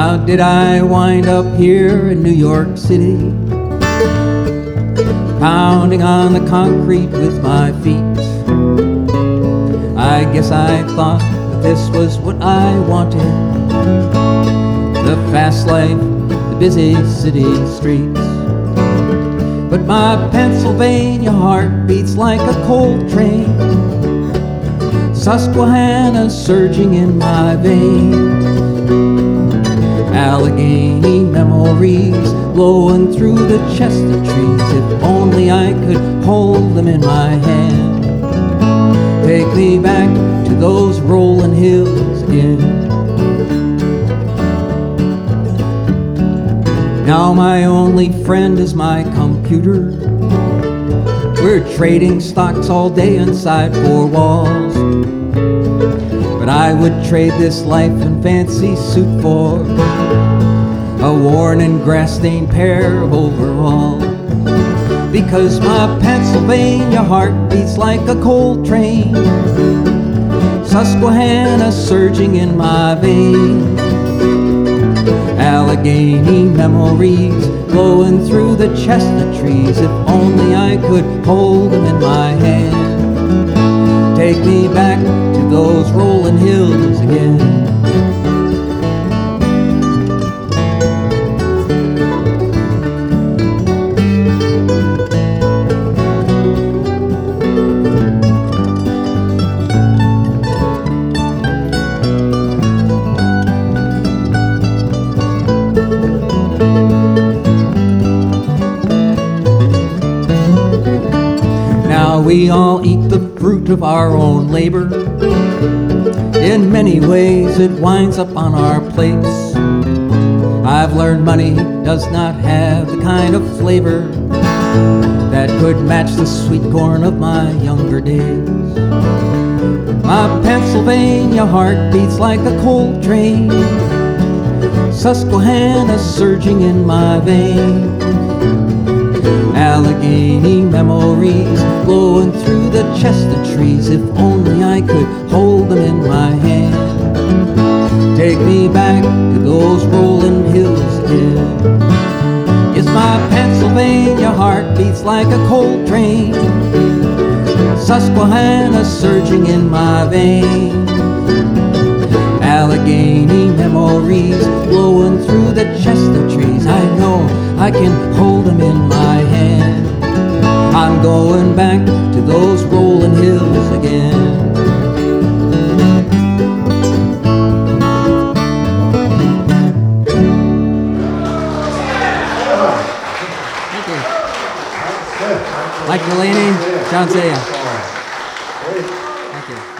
How did I wind up here in New York City, pounding on the concrete with my feet? I guess I thought that this was what I wanted, the fast life, the busy city streets. But my Pennsylvania heart beats like a coal train, Susquehanna surging in my veins. Allegheny memories blowing through the chestnut trees. If only I could hold them in my hand. Take me back to those rolling hills again. Now my only friend is my computer. We're trading stocks all day inside four walls. But I would trade this life and fancy suit for a worn and grass-stained pair of overalls. Because my Pennsylvania heart beats like a coal train, Susquehanna surging in my veins. Allegheny memories blowing through the chestnut trees. If only I could hold them in my hand. Take me back to those rolling hills again. Now we all eat the fruit of our own labor. In many ways it winds up on our plates. I've learned money does not have the kind of flavor that could match the sweet corn of my younger days. My Pennsylvania heart beats like a coal train, Susquehanna surging in my veins. Allegheny memories blowing through the chestnut trees. If only I could hold them in my hand. Take me back to those rolling hills again. Yes, my Pennsylvania heart beats like a coal train, Susquehanna surging in my veins. Allegheny memories blowing through the chestnut trees. I know I can hold them in my hand. I'm going back to those rolling hills again. Thank you. Mike Mulaney, John Zaya. Thank you.